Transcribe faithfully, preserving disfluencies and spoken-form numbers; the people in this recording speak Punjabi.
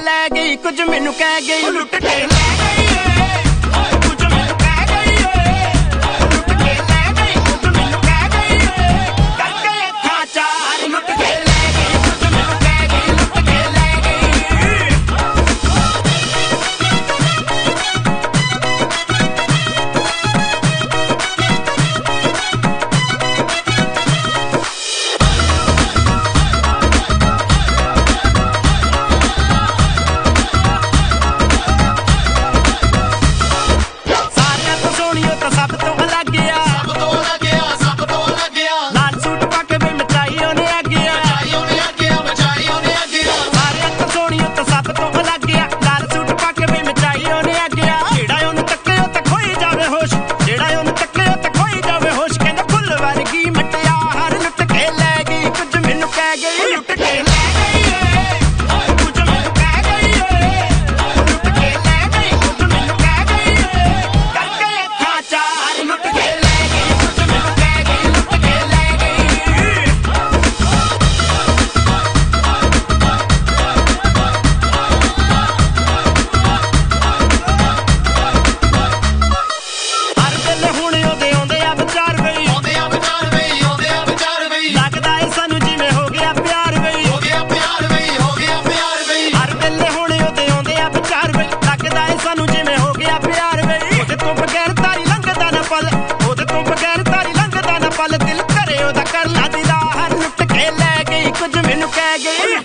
ਲੈ ਗਈ ਕੁਝ ਮੈਨੂੰ ਕਹਿ ਗਈ ਲੁੱਟ ਕੇ ਲੈ ਗਈ ਕੁਝ ਮੈਨੂੰ ਕਹਿ ਗਈ ਲੁੱਟ ਕੇ ਲੈ ਗਈ ਕੁਝ ਮੈਨੂੰ ਕਹਿ ਗਈ ਕਰਕੇ ਅੱਖਾਂ ਚਾਰ ਲੁੱਟ ਕੇ ਲੈ ਗਈ ਕੁਝ ਮੈਨੂੰ ਕਹਿ ਗਈ ਲੁੱਟ ਕੇ ਲੈ ਗਈ ਸਭ ਤੋਂ ਅਲੱਗ ਆ ਸਭ ਤੋਂ ਅਲੱਗ ਆ ਸਭ ਤੋਂ ਅਲੱਗ ਆ ਲਾਲ ਸੂਟ ਪਾ ਕੇ ਵੀ ਮਚਾਈ ਉਹਨੇ ਅੱਗੇ ਆ ਮਚਾਈ ਉਹਨੇ ਅੱਗੇ ਆ ਮਚਾਈ ਉਹਨੇ ਅੱਗੇ ਆ ਸਾਰਿਆਂ ਤੋਂ ਸੋਹਣੀ ਉਹ ਤਾਂ ਸਭ ਤੋਂ ਅਲੱਗ ਆ ਲਾਲ ਸੂਟ ਪਾ ਕੇ ਵੀ ਮਚਾਈ ਉਹਨੇ ਅੱਗੇ ਆ ਜਿਹੜਾ ਉਹਨੂੰ ਤੱਕੇ ਉਹ ਤਾਂ ਖੋਈ ਜਾਵੇ ਹੋਸ਼ ਜਿਹੜਾ ਉਹਨੂੰ ਤੱਕੇ ਉਹ ਤਾਂ ਖੋਈ ਜਾਵੇ ਹੋਸ਼ ਕਹਿੰਦਾ ਫੁੱਲ ਵਰਗੀ ਮਟਿਆਰ ਲੁੱਟ ਕੇ ਲੈ ਗਈ ਕੁਝ ਮੈਨੂੰ ਕਹਿ ਗਈ ਲੁੱਟ ਕੇ ਲੈ ਗਈ ਕੁਝ ਮੈਨੂੰ ਕਹਿ ਗਈ ਲੁੱਟ ਕੇ ਲੈ ਗਈ ਕੁਝ ਮੈਨੂੰ ਕਹਿ ਗਈ ਕਰਕੇ ਅੱਖਾਂ ਚਾਰ ਲੁੱਟ ਕੇ ਲੈ ਗਈ ਕੁਝ ਮੈਨੂੰ ਕਹਿ ਗਈ ਲੁੱਟ ਕੇ ਲੈ ਗਈ ਹਰ ਵੇਲੇ ਹੁਣ ਉਹਦੇ ਆਉਂਦੇ ਆ ਵਿਚਾਰ ਬਈ ਆਉਂਦੇ ਆ ਵਿਚਾਰ ਬਈ ਆਉਂਦੇ ਆ ਵਿਚਾਰ ਬਈ ਲੱਗਦਾ ਏ ਸਾਨੂੰ ਜਿਵੇਂ ਹੋ ਗਿਆ ਪਿਆਰ ਬਈ ਹੋ ਗਿਆ ਪਿਆਰ ਬਈ ਹੋ ਗਿਆ ਪਿਆਰ ਬਈ ਹਰ ਵੇਲੇ ਹੁਣ ਉਹਦੇ ਆਉਂਦੇ ਆ ਵਿਚਾਰ ਬਈ ਲੱਗਦਾ ਏ ਸਾਨੂੰ ਜਿਵੇਂ ਹੋ ਗਿਆ ਪਿਆਰ ਬਈ ਉਹਦੇ ਤੋਂ ਬਗੈਰ ਤਾਰੀ ਲੰਘਦਾ ਨਾ ਪਲ ਉਹਦੇ ਤੋਂ ਬਗੈਰ ਤਾਰੀ ਲੰਘਦਾ ਨਾ ਪਲ ਦਿਲ ਕਰੇ ਉਹਦਾ ਕਰ ਲਾ ਦੀਦਾਰ ਲੁੱਟ ਕੇ ਲੈ ਗਈ ਕੁਝ ਮੈਨੂੰ ਕਹਿ ਗਈ